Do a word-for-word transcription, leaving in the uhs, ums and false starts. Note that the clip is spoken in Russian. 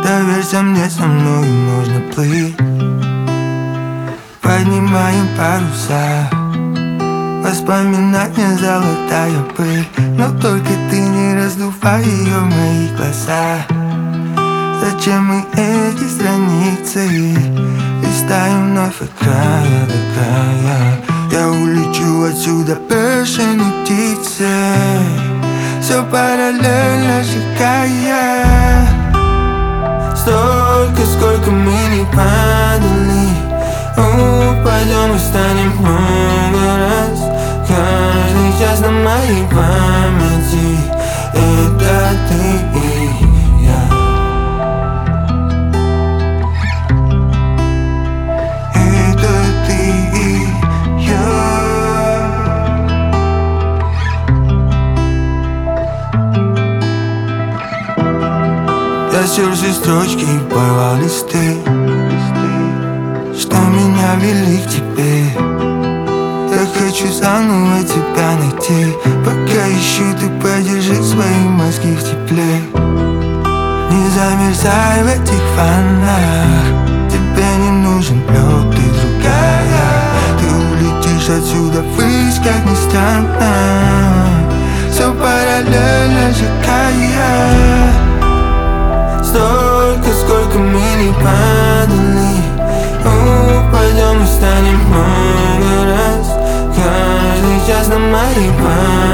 Доверься мне, со мной можно плыть. Поднимаем паруса, воспоминания золотая пыль. Но только ты не раздувай ее в моих глазах. Зачем мы эти страницы листаем вновь от края до края? Я улечу отсюда бешеной птицей, все параллельно шагая. Столько, сколько мы не падали, упадем и станем много раз. Каждый час на моей памяти это ты и я. Это ты и я. Я стер все строчки и порвал листы, что меня вели к тебе. Я хочу заново тебя найти. Пока ищу, ты подержи свои мозги в тепле. Не замерзай в этих волнах, тебе не нужен лед, ты другая. Ты улетишь отсюда ввысь, как ни странно. Все параллельно шагая. Столько, сколько мы не падали, упадем и станем много раз. Каждый час на моей памяти